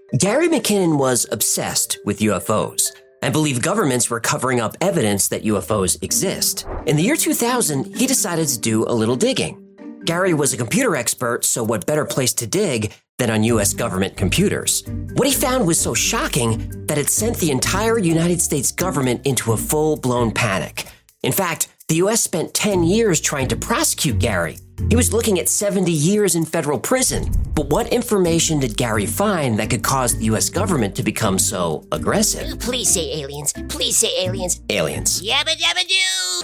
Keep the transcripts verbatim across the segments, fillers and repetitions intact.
Gary McKinnon was obsessed with U F Os and believed governments were covering up evidence that U F Os exist. In the year two thousand, he decided to do a little digging. Gary was a computer expert, so what better place to dig than on U S government computers? What he found was so shocking that it sent the entire United States government into a full-blown panic. In fact, the U S spent ten years trying to prosecute Gary. He was looking at seventy years in federal prison. But what information did Gary find that could cause the U S government to become so aggressive? Please say aliens. Please say aliens. Aliens. Yabba dabba doo!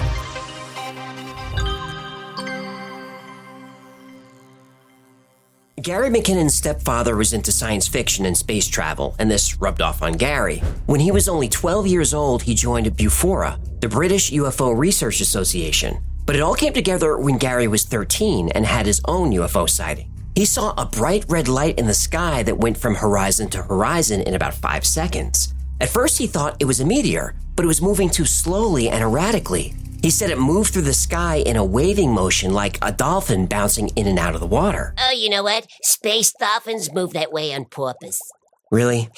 Gary McKinnon's stepfather was into science fiction and space travel, and this rubbed off on Gary. When he was only twelve years old, he joined BUFORA, the British U F O Research Association. But it all came together when Gary was thirteen and had his own U F O sighting. He saw a bright red light in the sky that went from horizon to horizon in about five seconds. At first, he thought it was a meteor, but it was moving too slowly and erratically. He said it moved through the sky in a waving motion like a dolphin bouncing in and out of the water. Oh, you know what? Space dolphins move that way on purpose. Really?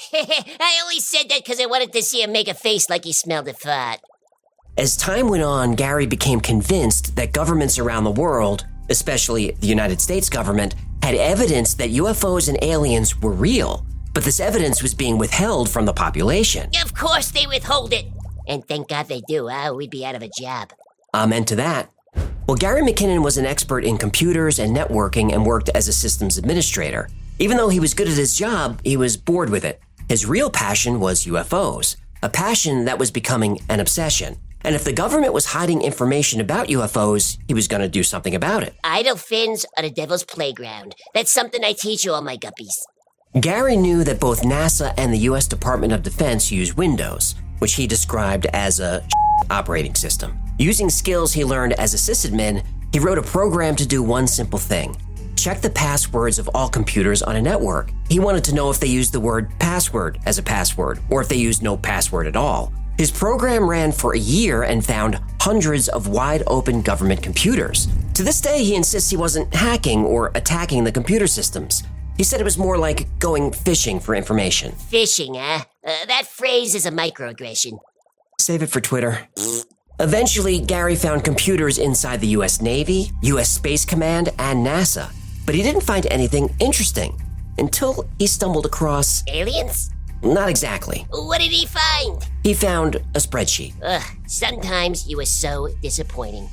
I only said that because I wanted to see him make a face like he smelled a fart. As time went on, Gary became convinced that governments around the world, especially the United States government, had evidence that U F Os and aliens were real, but this evidence was being withheld from the population. Of course they withhold it. And thank God they do. Oh, we'd be out of a job. Amen to that. Well, Gary McKinnon was an expert in computers and networking and worked as a systems administrator. Even though he was good at his job, he was bored with it. His real passion was U F Os, a passion that was becoming an obsession. And if the government was hiding information about U F Os, he was going to do something about it. Idle fins are the devil's playground. That's something I teach all my guppies. Gary knew that both NASA and the U S Department of Defense use Windows, which he described as a operating system. Using skills he learned as a sysadmin, he wrote a program to do one simple thing: check the passwords of all computers on a network. He wanted to know if they used the word password as a password, or if they used no password at all. His program ran for a year and found hundreds of wide-open government computers. To this day, he insists he wasn't hacking or attacking the computer systems. He said it was more like going fishing for information. Fishing, huh? Uh, that phrase is a microaggression. Save it for Twitter. Eventually, Gary found computers inside the U S Navy, U S Space Command, and NASA. But he didn't find anything interesting until he stumbled across... aliens? Not exactly. What did he find? He found a spreadsheet. Ugh, sometimes you are so disappointing.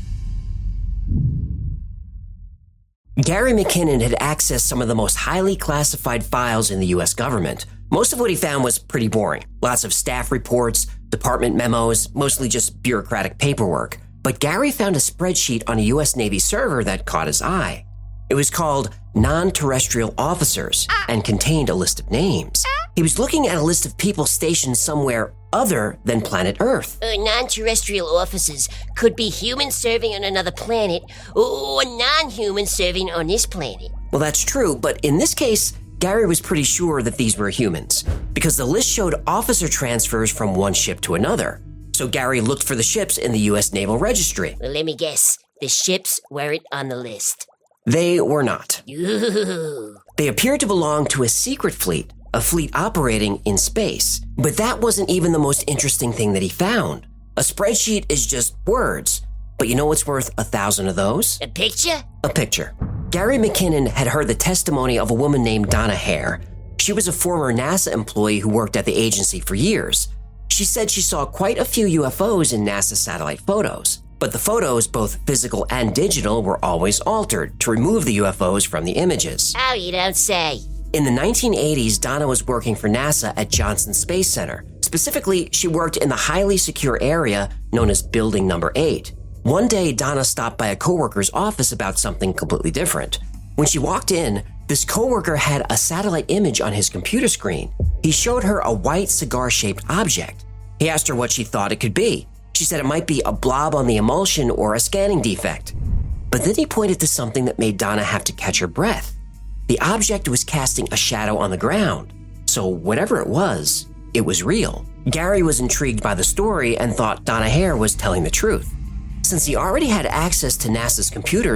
Gary McKinnon had accessed some of the most highly classified files in the U S government. Most of what he found was pretty boring. Lots of staff reports, department memos, mostly just bureaucratic paperwork. But Gary found a spreadsheet on a U S Navy server that caught his eye. It was called Non-Terrestrial Officers and contained a list of names. He was looking at a list of people stationed somewhere other than planet Earth. Uh, non-terrestrial officers could be humans serving on another planet or non-humans serving on this planet. Well, that's true, but in this case, Gary was pretty sure that these were humans because the list showed officer transfers from one ship to another. So Gary looked for the ships in the U S Naval Registry. Well, let me guess. The ships weren't on the list. They were not. Ooh. They appeared to belong to a secret fleet, a fleet operating in space. But that wasn't even the most interesting thing that he found. A spreadsheet is just words. But you know what's worth a thousand of those? A picture? A picture. Gary McKinnon had heard the testimony of a woman named Donna Hare. She was a former NASA employee who worked at the agency for years. She said she saw quite a few U F Os in NASA satellite photos. But the photos, both physical and digital, were always altered to remove the U F Os from the images. Oh, you don't say. In the nineteen eighties, Donna was working for NASA at Johnson Space Center. Specifically, she worked in the highly secure area known as Building Number eight. One day, Donna stopped by a coworker's office about something completely different. When she walked in, this coworker had a satellite image on his computer screen. He showed her a white cigar-shaped object. He asked her what she thought it could be. She said it might be a blob on the emulsion or a scanning defect. But then he pointed to something that made Donna have to catch her breath. The object was casting a shadow on the ground. So whatever it was, it was real. Gary was intrigued by the story and thought Donna Hare was telling the truth. Since he already had access to NASA's computers,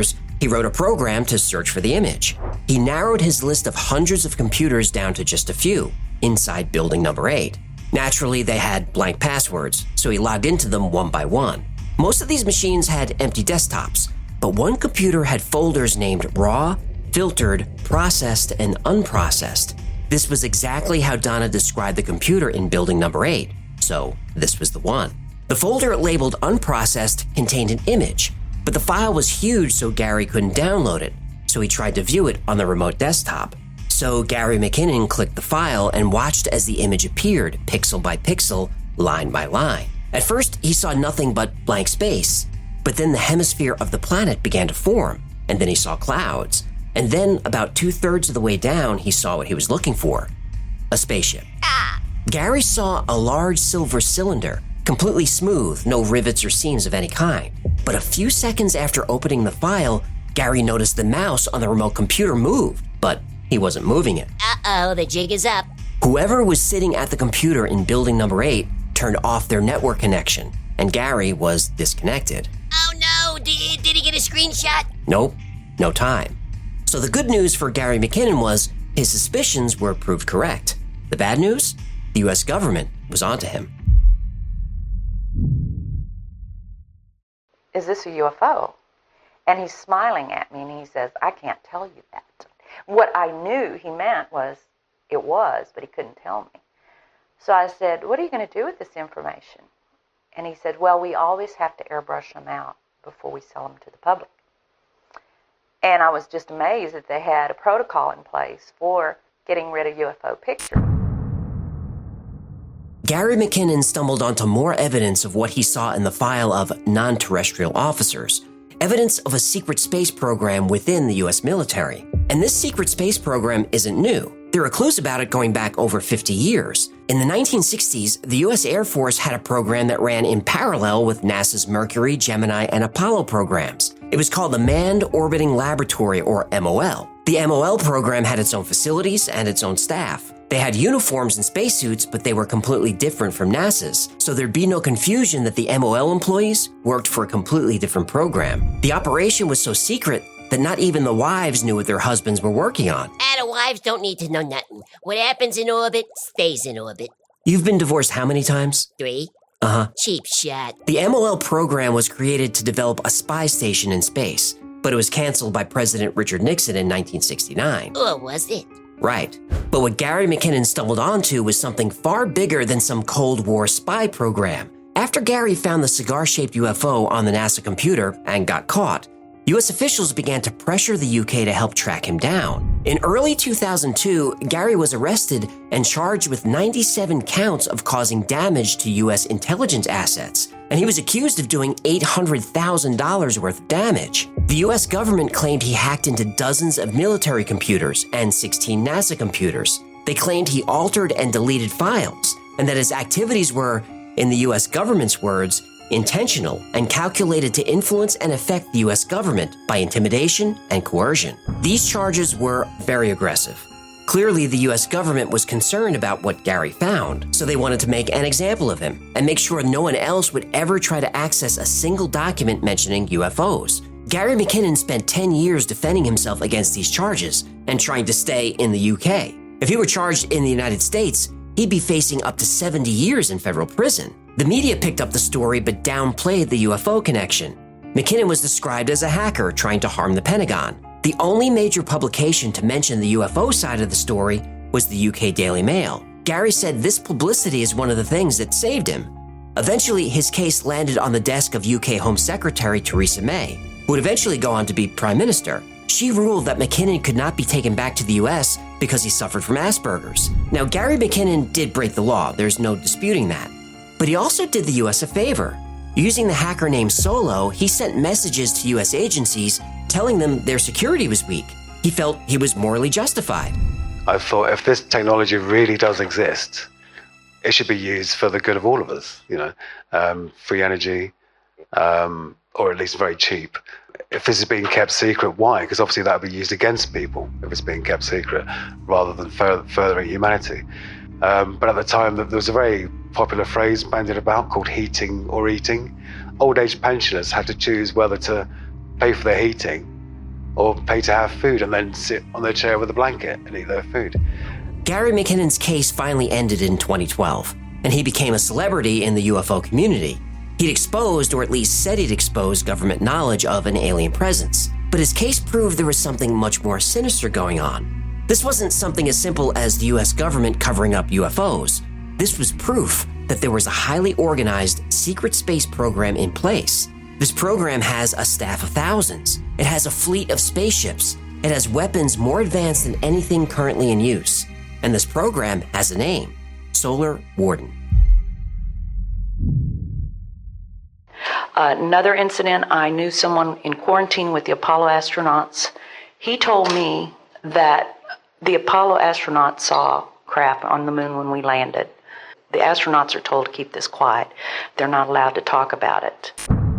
He wrote a program to search for the image. He narrowed his list of hundreds of computers down to just a few, inside building number eight. Naturally, they had blank passwords, so he logged into them one by one. Most of these machines had empty desktops, but one computer had folders named raw, filtered, processed, and unprocessed. This was exactly how Donna described the computer in building number eight, so this was the one. The folder labeled unprocessed contained an image, but the file was huge so Gary couldn't download it, so he tried to view it on the remote desktop. So Gary McKinnon clicked the file and watched as the image appeared, pixel by pixel, line by line. At first, he saw nothing but blank space, but then the hemisphere of the planet began to form, and then he saw clouds. And then, about two-thirds of the way down, he saw what he was looking for, a spaceship. Ah! Gary saw a large silver cylinder, completely smooth, no rivets or seams of any kind. But a few seconds after opening the file, Gary noticed the mouse on the remote computer moved, but he wasn't moving it. Uh-oh, the jig is up. Whoever was sitting at the computer in building number eight turned off their network connection, and Gary was disconnected. Oh no, did, did he get a screenshot? Nope, no time. So the good news for Gary McKinnon was his suspicions were proved correct. The bad news? The U S government was onto him. Is this a U F O? And he's smiling at me and he says, I can't tell you that. What I knew he meant was it was, but he couldn't tell me. So I said, what are you going to do with this information? And he said, well, we always have to airbrush them out before we sell them to the public. And I was just amazed that they had a protocol in place for getting rid of U F O pictures. Gary McKinnon stumbled onto more evidence of what he saw in the file of non-terrestrial officers, evidence of a secret space program within the U S military. And this secret space program isn't new. There are clues about it going back over fifty years. In the nineteen sixties, the U S Air Force had a program that ran in parallel with NASA's Mercury, Gemini, and Apollo programs. It was called the Manned Orbiting Laboratory, or M O L. The M O L program had its own facilities and its own staff. They had uniforms and spacesuits, but they were completely different from NASA's, so there'd be no confusion that the M O L employees worked for a completely different program. The operation was so secret that not even the wives knew what their husbands were working on. Ah, the wives don't need to know nothing. What happens in orbit stays in orbit. You've been divorced how many times? Three. Uh-huh. Cheap shot. The M O L program was created to develop a spy station in space, but it was canceled by President Richard Nixon in nineteen sixty-nine. Or was it? Right. But what Gary McKinnon stumbled onto was something far bigger than some Cold War spy program. After Gary found the cigar-shaped U F O on the NASA computer and got caught, U S officials began to pressure the U K to help track him down. In early two thousand two, Gary was arrested and charged with ninety-seven counts of causing damage to U S intelligence assets, and he was accused of doing eight hundred thousand dollars worth of damage. The U S government claimed he hacked into dozens of military computers and sixteen NASA computers. They claimed he altered and deleted files, and that his activities were, in the U S government's words, intentional and calculated to influence and affect the U S government by intimidation and coercion. These charges were very aggressive. Clearly, the U S government was concerned about what Gary found, so they wanted to make an example of him and make sure no one else would ever try to access a single document mentioning U F Os. Gary McKinnon spent ten years defending himself against these charges and trying to stay in the U K. If he were charged in the United States, he'd be facing up to seventy years in federal prison. The media picked up the story but downplayed the U F O connection. McKinnon was described as a hacker trying to harm the Pentagon. The only major publication to mention the U F O side of the story was the U K Daily Mail. Gary said this publicity is one of the things that saved him. Eventually, his case landed on the desk of U K Home Secretary Theresa May, who would eventually go on to be Prime Minister. She ruled that McKinnon could not be taken back to the U S because he suffered from Asperger's. Now, Gary McKinnon did break the law, there's no disputing that. But he also did the U S a favor. Using the hacker name Solo, he sent messages to U S agencies telling them their security was weak. He felt he was morally justified. I thought if this technology really does exist, it should be used for the good of all of us, you know, um, free energy, um, or at least very cheap. If this is being kept secret, why? Because obviously that would be used against people if it's being kept secret, rather than fur- furthering humanity. Um, but at the time, there was a very popular phrase bandied about called heating or eating. Old age pensioners had to choose whether to pay for their heating or pay to have food and then sit on their chair with a blanket and eat their food. Gary McKinnon's case finally ended in twenty twelve, and he became a celebrity in the U F O community. He'd exposed, or at least said he'd exposed, government knowledge of an alien presence. But his case proved there was something much more sinister going on. This wasn't something as simple as the U S government covering up U F Os. This was proof that there was a highly organized secret space program in place. This program has a staff of thousands. It has a fleet of spaceships. It has weapons more advanced than anything currently in use. And this program has a name: Solar Warden. Uh, another incident, I knew someone in quarantine with the Apollo astronauts. He told me that the Apollo astronauts saw craft on the moon when we landed. The astronauts are told to keep this quiet. They're not allowed to talk about it.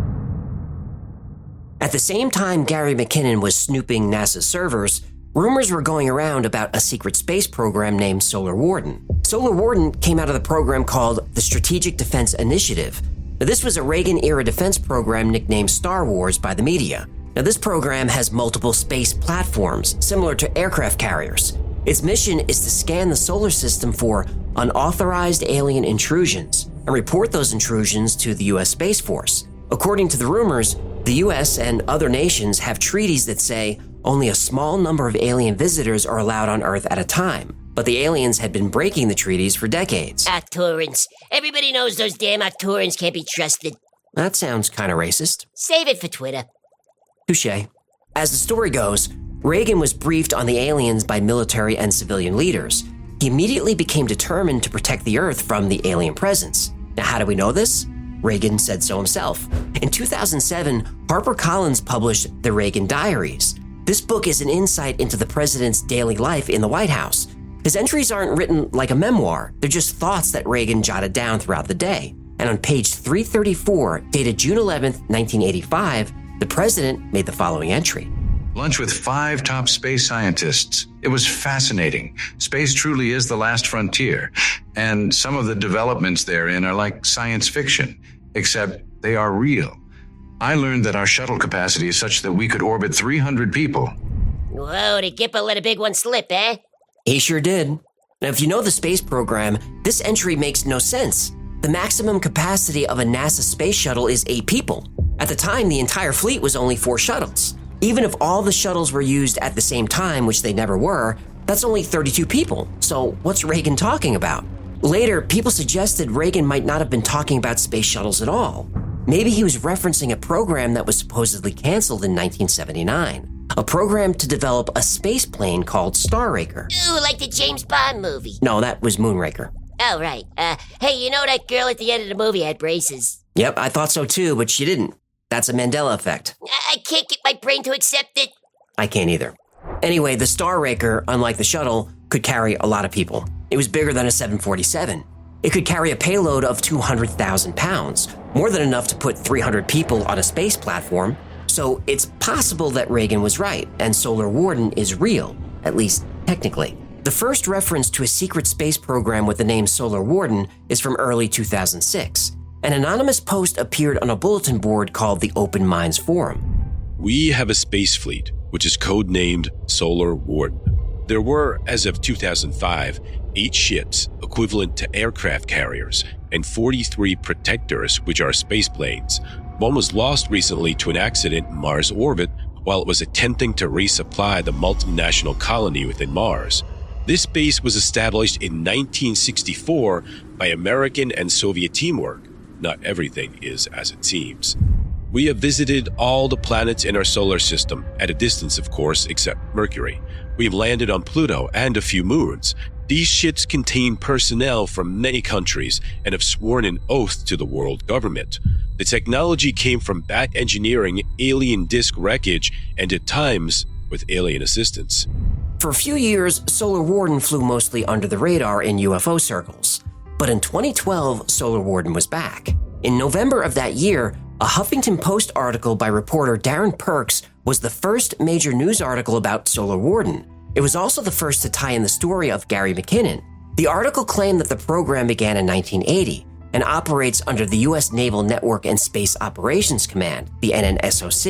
At the same time Gary McKinnon was snooping NASA's servers, rumors were going around about a secret space program named Solar Warden. Solar Warden came out of the program called the Strategic Defense Initiative. Now, this was a Reagan-era defense program nicknamed Star Wars by the media. Now, this program has multiple space platforms, similar to aircraft carriers. Its mission is to scan the solar system for unauthorized alien intrusions and report those intrusions to the U S Space Force. According to the rumors, the U S and other nations have treaties that say only a small number of alien visitors are allowed on Earth at a time. But the aliens had been breaking the treaties for decades. Arcturans. Everybody knows those damn Arcturans can't be trusted. That sounds kind of racist. Save it for Twitter. Touché. As the story goes, Reagan was briefed on the aliens by military and civilian leaders. He immediately became determined to protect the Earth from the alien presence. Now, how do we know this? Reagan said so himself. In two thousand seven, HarperCollins published The Reagan Diaries. This book is an insight into the president's daily life in the White House. His entries aren't written like a memoir. They're just thoughts that Reagan jotted down throughout the day. And on page three thirty-four, dated June eleventh, nineteen eighty-five, the president made the following entry. Lunch with five top space scientists. It was fascinating. Space truly is the last frontier. And some of the developments therein are like science fiction, except they are real. I learned that our shuttle capacity is such that we could orbit three hundred people. Whoa, did Gipper let a big one slip, eh? He sure did. Now, if you know the space program, this entry makes no sense. The maximum capacity of a NASA space shuttle is eight people. At the time, the entire fleet was only four shuttles. Even if all the shuttles were used at the same time, which they never were, that's only thirty-two people. So what's Reagan talking about? Later, people suggested Reagan might not have been talking about space shuttles at all. Maybe he was referencing a program that was supposedly canceled in nineteen seventy-nine. A program to develop a space plane called Starraker. Ooh, like the James Bond movie. No, that was Moonraker. Oh, right. Uh, hey, you know that girl at the end of the movie had braces? Yep, I thought so too, but she didn't. That's a Mandela effect. I, I can't get my brain to accept it. I can't either. Anyway, the Starraker, unlike the shuttle, could carry a lot of people. It was bigger than a seven forty-seven. It could carry a payload of two hundred thousand pounds, more than enough to put three hundred people on a space platform. So it's possible that Reagan was right, and Solar Warden is real, at least technically. The first reference to a secret space program with the name Solar Warden is from early two thousand six. An anonymous post appeared on a bulletin board called the Open Minds Forum. We have a space fleet, which is codenamed Solar Warden. There were, as of two thousand five, eight ships, equivalent to aircraft carriers, and forty-three protectors, which are space planes. One was lost recently to an accident in Mars orbit while it was attempting to resupply the multinational colony within Mars. This base was established in nineteen sixty-four by American and Soviet teamwork. Not everything is as it seems. We have visited all the planets in our solar system, at a distance of course, except Mercury. We have landed on Pluto and a few moons. These ships contain personnel from many countries and have sworn an oath to the world government. The technology came from back engineering alien disk wreckage and at times with alien assistance. For a few years, Solar Warden flew mostly under the radar in U F O circles. But in twenty twelve, Solar Warden was back. In November of that year, a Huffington Post article by reporter Darren Perks was the first major news article about Solar Warden. It was also the first to tie in the story of Gary McKinnon. The article claimed that the program began in nineteen eighty and operates under the U S Naval Network and Space Operations Command, the N N S O C.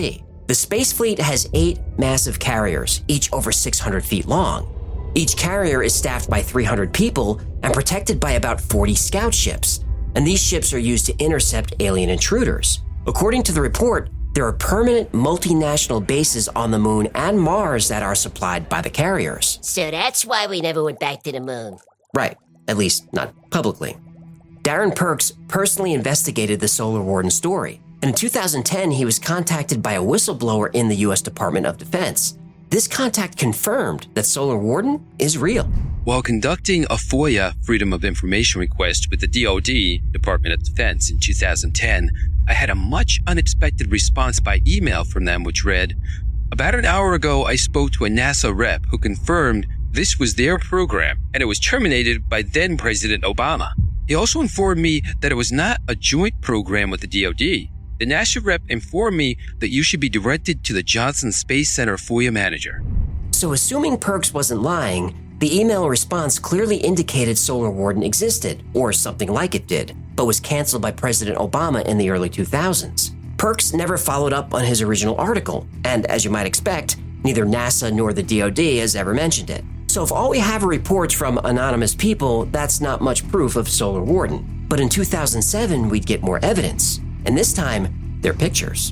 The space fleet has eight massive carriers, each over six hundred feet long. Each carrier is staffed by three hundred people and protected by about forty scout ships, and these ships are used to intercept alien intruders. According to the report, there are permanent multinational bases on the moon and Mars that are supplied by the carriers. So that's why we never went back to the moon. Right, at least not publicly. Darren Perks personally investigated the Solar Warden story, and in two thousand ten he was contacted by a whistleblower in the U S Department of Defense. This contact confirmed that Solar Warden is real. While conducting a FOIA Freedom of Information request with the D O D, Department of Defense, in two thousand ten, I had a much unexpected response by email from them which read, "About an hour ago, I spoke to a NASA rep who confirmed this was their program and it was terminated by then President Obama. He also informed me that it was not a joint program with the D O D. The NASA rep informed me that you should be directed to the Johnson Space Center FOIA manager." So assuming Perks wasn't lying, the email response clearly indicated Solar Warden existed, or something like it did, but was canceled by President Obama in the early two thousands. Perks never followed up on his original article, and as you might expect, neither NASA nor the D O D has ever mentioned it. So if all we have are reports from anonymous people, that's not much proof of Solar Warden. But in two thousand seven, we'd get more evidence, and this time, they're pictures.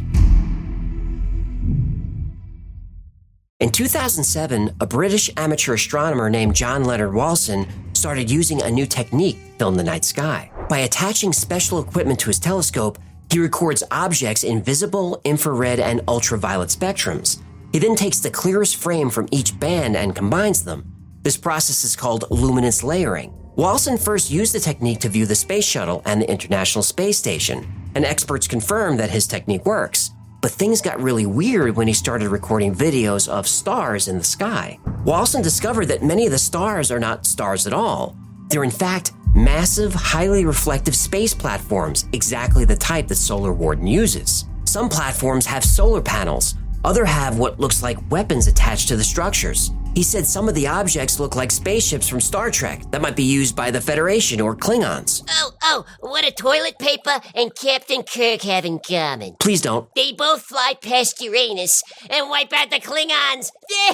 In two thousand seven, a British amateur astronomer named John Leonard Walson started using a new technique to film the night sky. By attaching special equipment to his telescope, he records objects in visible, infrared, and ultraviolet spectrums. He then takes the clearest frame from each band and combines them. This process is called luminance layering. Walson first used the technique to view the Space Shuttle and the International Space Station, and experts confirmed that his technique works. But things got really weird when he started recording videos of stars in the sky. Walson discovered that many of the stars are not stars at all. They're in fact massive, highly reflective space platforms, exactly the type that Solar Warden uses. Some platforms have solar panels, others have what looks like weapons attached to the structures. He said some of the objects look like spaceships from Star Trek that might be used by the Federation or Klingons. Oh, oh, what do toilet paper and Captain Kirk have in common? Please don't. They both fly past Uranus and wipe out the Klingons.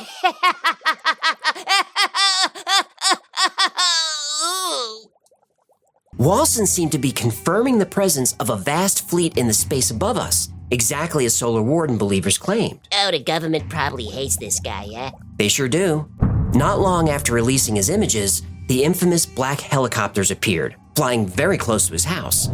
Walson seemed to be confirming the presence of a vast fleet in the space above us, exactly as Solar Warden believers claimed. Oh, the government probably hates this guy, huh? They sure do. Not long after releasing his images, the infamous black helicopters appeared, flying very close to his house.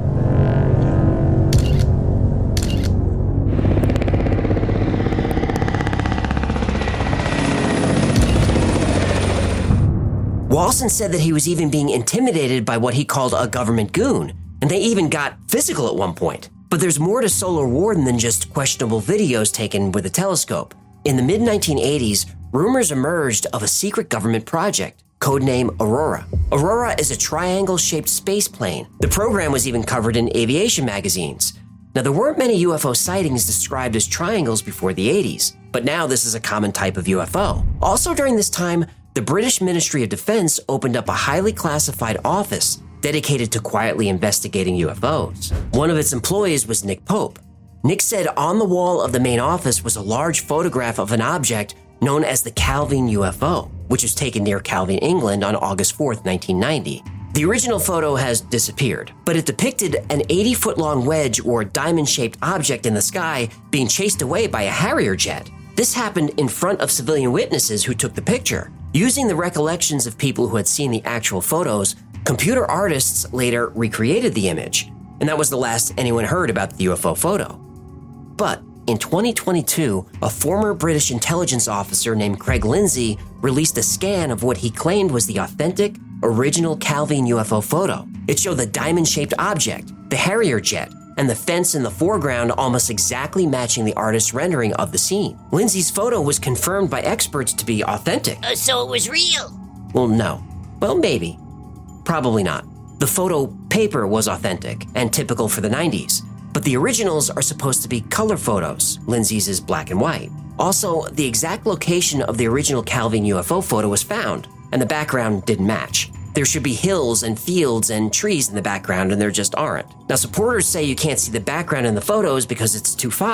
Walson said that he was even being intimidated by what he called a government goon, and they even got physical at one point. But there's more to Solar Warden than just questionable videos taken with a telescope. In the mid nineteen eighties, rumors emerged of a secret government project, codenamed Aurora. Aurora is a triangle-shaped space plane. The program was even covered in aviation magazines. Now, there weren't many U F O sightings described as triangles before the eighties, but now this is a common type of U F O. Also during this time, the British Ministry of Defense opened up a highly classified office dedicated to quietly investigating U F Os. One of its employees was Nick Pope. Nick said on the wall of the main office was a large photograph of an object known as the Calvine U F O, which was taken near Calvine, England on August fourth, nineteen ninety. The original photo has disappeared, but it depicted an eighty-foot-long wedge or diamond-shaped object in the sky being chased away by a Harrier jet. This happened in front of civilian witnesses who took the picture. Using the recollections of people who had seen the actual photos, computer artists later recreated the image, and that was the last anyone heard about the U F O photo. But in twenty twenty-two, a former British intelligence officer named Craig Lindsay released a scan of what he claimed was the authentic, original Calvine U F O photo. It showed the diamond-shaped object, the Harrier jet, and the fence in the foreground almost exactly matching the artist's rendering of the scene. Lindsay's photo was confirmed by experts to be authentic. Uh, so it was real? Well, no. Well, maybe. Probably not. The photo paper was authentic and typical for the nineties, but the originals are supposed to be color photos. Lindsay's is black and white. Also, the exact location of the original Calvine U F O photo was found, and the background didn't match. There should be hills and fields and trees in the background, and there just aren't. Now, supporters say you can't see the background in the photos because it's too foggy,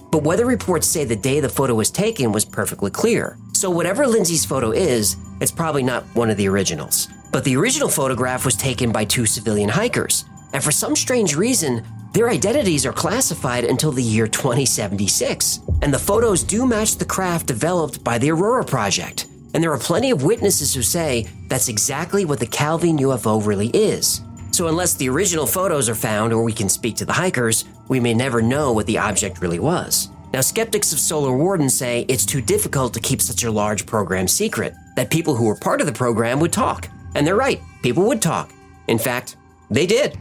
But weather reports say the day the photo was taken was perfectly clear. So whatever Lindsay's photo is, it's probably not one of the originals. But the original photograph was taken by two civilian hikers. And for some strange reason, their identities are classified until the year twenty seventy-six. And the photos do match the craft developed by the Aurora Project. And there are plenty of witnesses who say that's exactly what the Calvine U F O really is. So unless the original photos are found or we can speak to the hikers, we may never know what the object really was. Now, skeptics of Solar Warden say it's too difficult to keep such a large program secret, that people who were part of the program would talk. And they're right, people would talk. In fact, they did.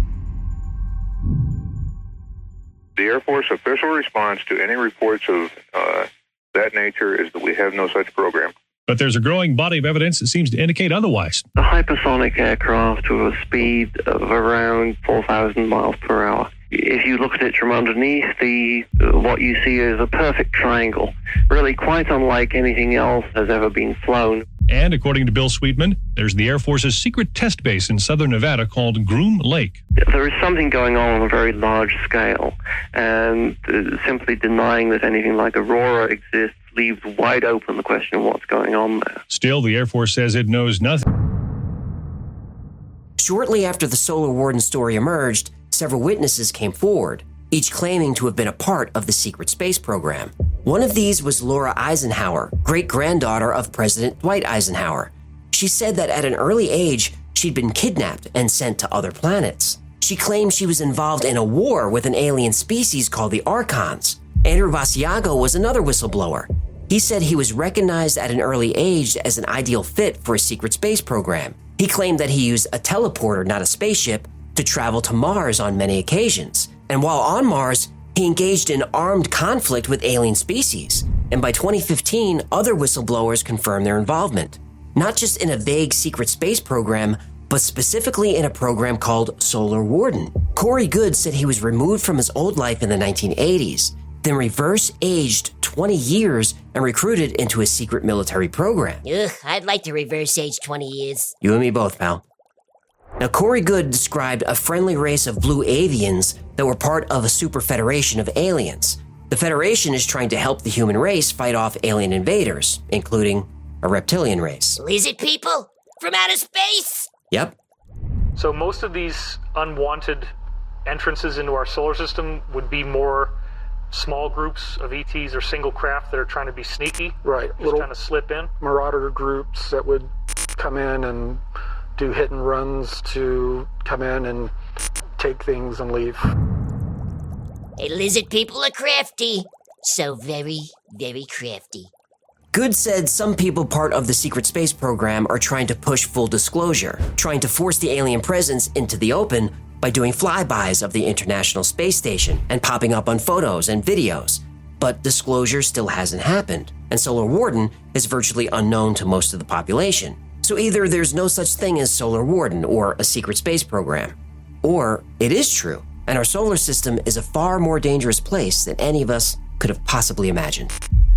The Air Force official response to any reports of uh, that nature is that we have no such program. But there's a growing body of evidence that seems to indicate otherwise. A hypersonic aircraft with a speed of around four thousand miles per hour. If you look at it from underneath, the what you see is a perfect triangle, really quite unlike anything else has ever been flown. And according to Bill Sweetman, there's the Air Force's secret test base in southern Nevada called Groom Lake. There is something going on on a very large scale, and uh, simply denying that anything like Aurora exists leaves wide open the question of what's going on there. Still, the Air Force says it knows nothing. Shortly after the Solar Warden story emerged, several witnesses came forward, each claiming to have been a part of the secret space program. One of these was Laura Eisenhower, great-granddaughter of President Dwight Eisenhower. She said that at an early age, she'd been kidnapped and sent to other planets. She claimed she was involved in a war with an alien species called the Archons. Andrew Basiago was another whistleblower. He said he was recognized at an early age as an ideal fit for a secret space program. He claimed that he used a teleporter, not a spaceship, to travel to Mars on many occasions. And while on Mars, he engaged in armed conflict with alien species. And by twenty fifteen, other whistleblowers confirmed their involvement. Not just in a vague secret space program, but specifically in a program called Solar Warden. Corey Goode said he was removed from his old life in the nineteen eighties, then reverse-aged twenty years and recruited into a secret military program. Ugh, I'd like to reverse age twenty years. You and me both, pal. Now, Corey Goode described a friendly race of blue avians that were part of a super federation of aliens. The Federation is trying to help the human race fight off alien invaders, including a reptilian race. Lizard people? From outer space? Yep. So most of these unwanted entrances into our solar system would be more small groups of E Ts or single craft that are trying to be sneaky. Right. Just Little kind of slip in. Marauder groups that would come in and do hit and runs to come in and take things and leave. Hey, lizard people are crafty. So very, very crafty. Goode said some people part of the secret space program are trying to push full disclosure, trying to force the alien presence into the open by doing flybys of the International Space Station and popping up on photos and videos. But disclosure still hasn't happened, and Solar Warden is virtually unknown to most of the population. So either there's no such thing as Solar Warden or a secret space program, or it is true, and our solar system is a far more dangerous place than any of us could have possibly imagined.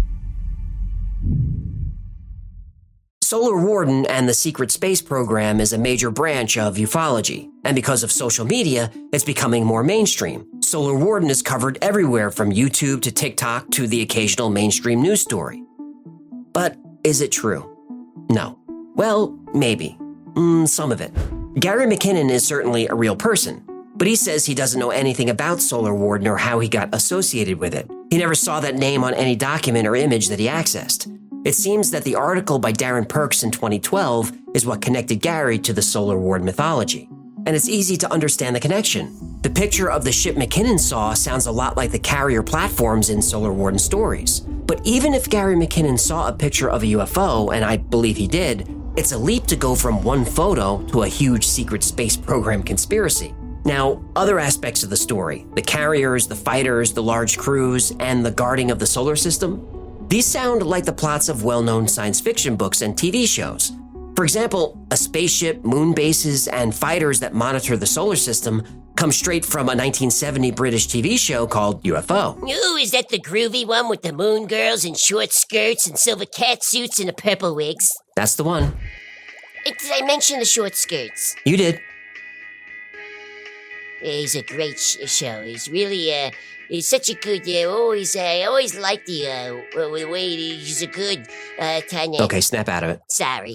Solar Warden and the secret space program is a major branch of ufology, and because of social media, it's becoming more mainstream. Solar Warden is covered everywhere from YouTube to TikTok to the occasional mainstream news story. But is it true? No. Well, maybe. Mm, some of it. Gary McKinnon is certainly a real person, but he says he doesn't know anything about Solar Warden or how he got associated with it. He never saw that name on any document or image that he accessed. It seems that the article by Darren Perks in twenty twelve is what connected Gary to the Solar Warden mythology. And it's easy to understand the connection. The picture of the ship McKinnon saw sounds a lot like the carrier platforms in Solar Warden stories. But even if Gary McKinnon saw a picture of a U F O, and I believe he did, it's a leap to go from one photo to a huge secret space program conspiracy. Now, other aspects of the story, the carriers, the fighters, the large crews, and the guarding of the solar system, these sound like the plots of well-known science fiction books and T V shows. For example, a spaceship, moon bases, and fighters that monitor the solar system come straight from a nineteen seventy British T V show called U F O. Ooh, is that the groovy one with the moon girls in short skirts and silver cat suits and the purple wigs? That's the one. Did I mention the short skirts? You did. It's a great sh- show. It's really, uh, it's such a good, uh, always, uh, I always like the, uh, the way he's a good, uh, Tanya. Okay, snap out of it. Sorry.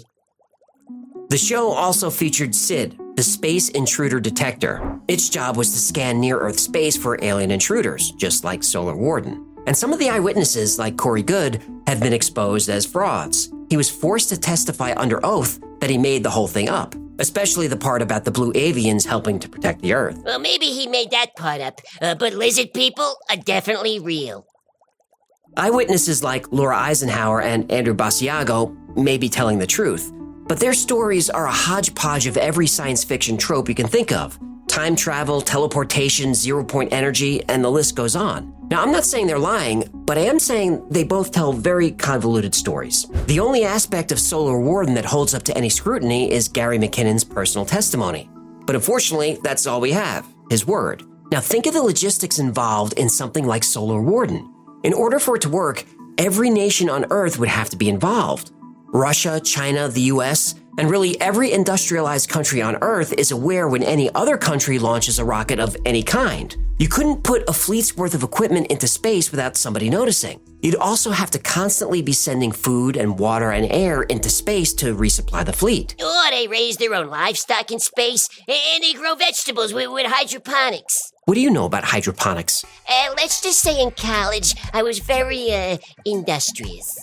The show also featured SID, the Space Intruder Detector. Its job was to scan near-Earth space for alien intruders, just like Solar Warden. And some of the eyewitnesses, like Corey Good, have been exposed as frauds. He was forced to testify under oath that he made the whole thing up, especially the part about the blue avians helping to protect the Earth. Well, maybe he made that part up, uh, but lizard people are definitely real. Eyewitnesses like Laura Eisenhower and Andrew Basiago may be telling the truth, but their stories are a hodgepodge of every science fiction trope you can think of. Time travel, teleportation, zero-point energy, and the list goes on. Now, I'm not saying they're lying, but I am saying they both tell very convoluted stories. The only aspect of Solar Warden that holds up to any scrutiny is Gary McKinnon's personal testimony. But unfortunately, that's all we have, his word. Now, think of the logistics involved in something like Solar Warden. In order for it to work, every nation on Earth would have to be involved. Russia, China, the U S, and really every industrialized country on Earth is aware when any other country launches a rocket of any kind. You couldn't put a fleet's worth of equipment into space without somebody noticing. You'd also have to constantly be sending food and water and air into space to resupply the fleet. Or they raise their own livestock in space, and they grow vegetables with, with hydroponics. What do you know about hydroponics? Uh, let's just say in college, I was very, uh, industrious.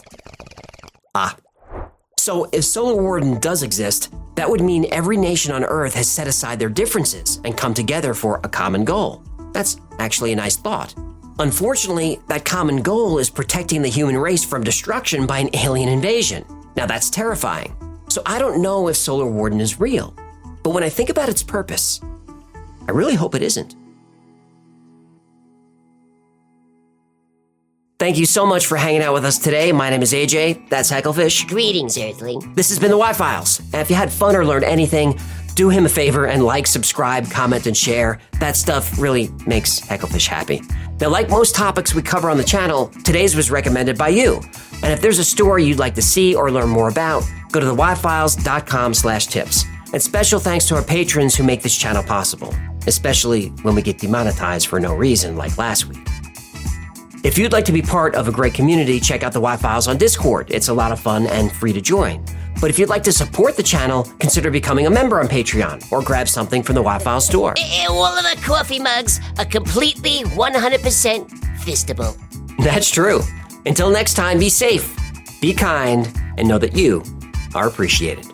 Ah. So if Solar Warden does exist, that would mean every nation on Earth has set aside their differences and come together for a common goal. That's actually a nice thought. Unfortunately, that common goal is protecting the human race from destruction by an alien invasion. Now that's terrifying. So I don't know if Solar Warden is real, but when I think about its purpose, I really hope it isn't. Thank you so much for hanging out with us today. My name is A J. That's Hecklefish. Greetings, Earthling. This has been the Y-Files. And if you had fun or learned anything, do him a favor and like, subscribe, comment, and share. That stuff really makes Hecklefish happy. Now, like most topics we cover on the channel, today's was recommended by you. And if there's a story you'd like to see or learn more about, go to the y files dot com slash tips. And special thanks to our patrons who make this channel possible, especially when we get demonetized for no reason like last week. If you'd like to be part of a great community, check out the Y-Files on Discord. It's a lot of fun and free to join. But if you'd like to support the channel, consider becoming a member on Patreon or grab something from the Y-Files store. And all of our coffee mugs are completely one hundred percent fistable. That's true. Until next time, be safe, be kind, and know that you are appreciated.